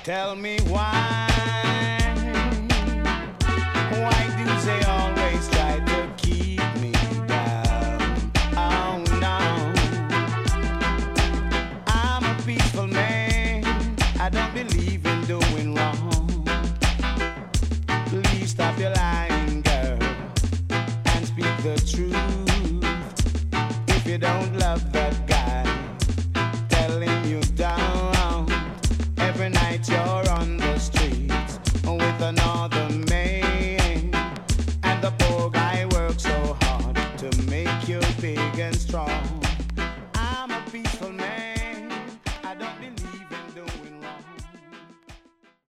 Tell me why. Why do they always try to keep me down? Oh no. I'm a peaceful man. I don't believe in doing wrong. Please stop your lying, girl, and speak the truth. If you don't love that guy,